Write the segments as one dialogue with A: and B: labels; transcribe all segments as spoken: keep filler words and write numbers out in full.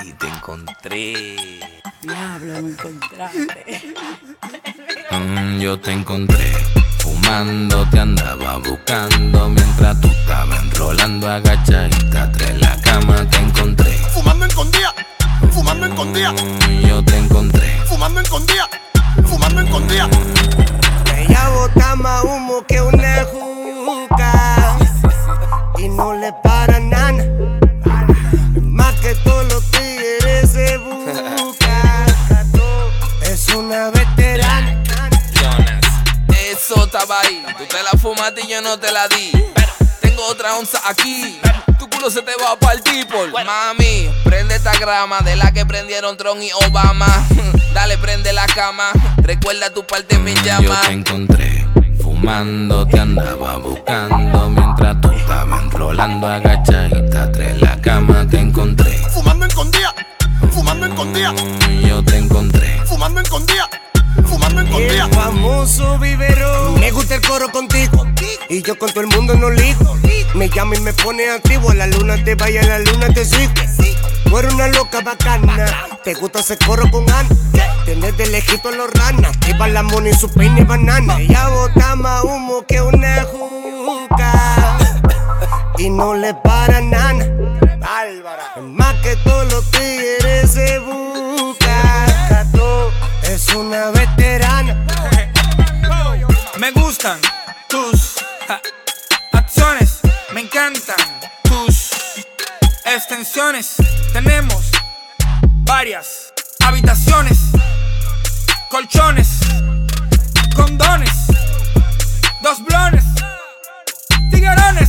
A: te encontré.
B: Diablo, me encontraste.
A: Mm, yo te encontré. Fumando te andaba buscando mientras tú estabas enrolando agachadita tras la cama te encontré.
C: Fumando escondía, fumando escondía.
A: Mm, yo te encontré.
C: Fumando escondía, fumando escondía.
D: Ella bota más humo que una juca y no le para nada. Más que todos los tigres se busca. Es una veterana.
A: Jonas, eso estaba ahí. Tú te la fumaste y yo no te la di. Tengo otra onza aquí. Tu culo se te va a partir por mami. Prende esta grama de la que prendieron Trump y Obama. Dale, prende la cama. Recuerda tu parte me llama. Yo te encontré. Fumando te andaba buscando mientras tú estabas enrolando agachadita tras la cama te encontré.
C: Fumando escondía, fumando escondía.
A: Mm, yo te encontré.
C: Fumando escondía, fumando escondía.
D: El famoso vivero. Me gusta el coro contigo y yo con todo el mundo no ligo. Me llama y me pone activo. A la luna te vaya, a la luna te sigo. Tú eres una loca bacana. Te gusta hacer coro con Ana. Tienes de lejito a los ranas. Lleva la mona y su peine banana. Ella bota más humo que una juca y no le para nada. Bárbara. Más que todos los tigres se busca. Es una veterana.
E: Me gustan tus ja, acciones, me encantan tus extensiones. Tenemos varias habitaciones, colchones, condones, dos blones, tiguerones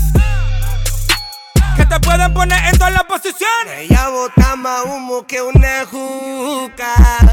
E: que te pueden poner en todas las posiciones.
D: Ella bota más humo que una juca.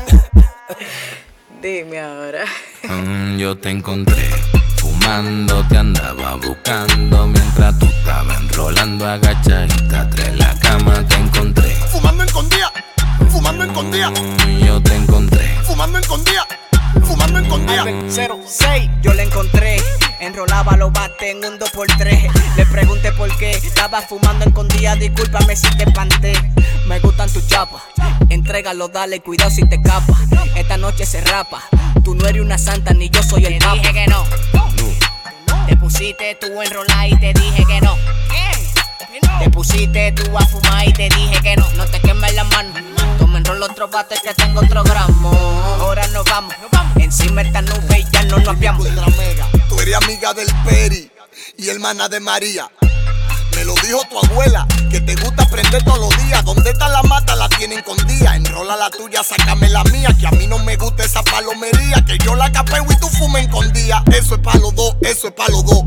B: Dime ahora.
A: Mm, yo te encontré. Fumando te andaba buscando mientras tú estabas enrolando agachadita tras la cama te encontré.
C: Fumando escondía, fumando escondía.
A: Mm, yo te encontré.
C: Fumando escondía, fumando escondía.
F: cero seis, yo la encontré. Enrolaba los bates en un dos por tres. Le pregunté por qué estaba fumando escondida. Discúlpame si te espanté. Me gustan tus chapas. Entrégalo, dale, cuidado si te escapas. Esta noche se rapa. Tú no eres una santa ni yo soy el papa. Te dije que no. Te pusiste tú a enrolar y te dije que no. Te pusiste tú a fumar y te dije que no. No te quemes la mano. Tú me enrolo otro bate que tengo otro gramo. Ahora nos vamos. Encima esta nube y ya no nos apiamos.
C: Tú eres amiga del Peri y hermana de María. Me lo dijo tu abuela, que te gusta aprender todos los días. ¿Dónde está la mata? La tienen escondida. Enrola la tuya, sácame la mía. Que a mí no me gusta esa palomería. Que yo la capeo y tú fumes escondida. Eso es pa' los dos, eso es pa' los dos.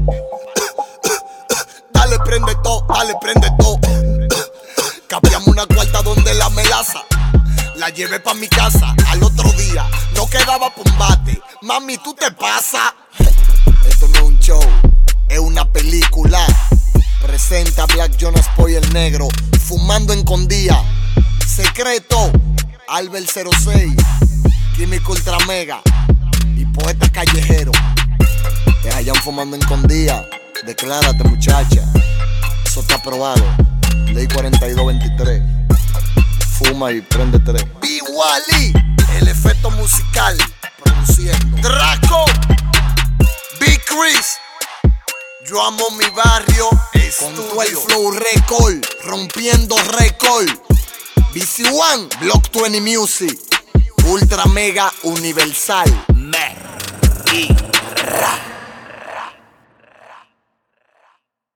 C: Dale, prende todo, dale, prende todo. Capiamos una cuarta donde la melaza. La llevé pa' mi casa al otro día. No quedaba combate. Mami, tú te pasas. Esto no es un show, es una película. Presenta Black Jonas Boy el negro. Fumando en Condía. Secreto, Albert cero seis, Químico Ultra Mega y Poeta Callejero. Te hallan fumando en Condía. Declárate, muchacha. Eso está aprobado. Ley cuarenta y dos veintitrés. Fuma y prende tres. B. Wally, el efecto musical. Produciendo. Draco, Big Chris. Yo amo mi barrio. Con todo el flow record. Rompiendo récord. B C One, Block veinte Music. Ultra Mega Universal. Mer. Y ra.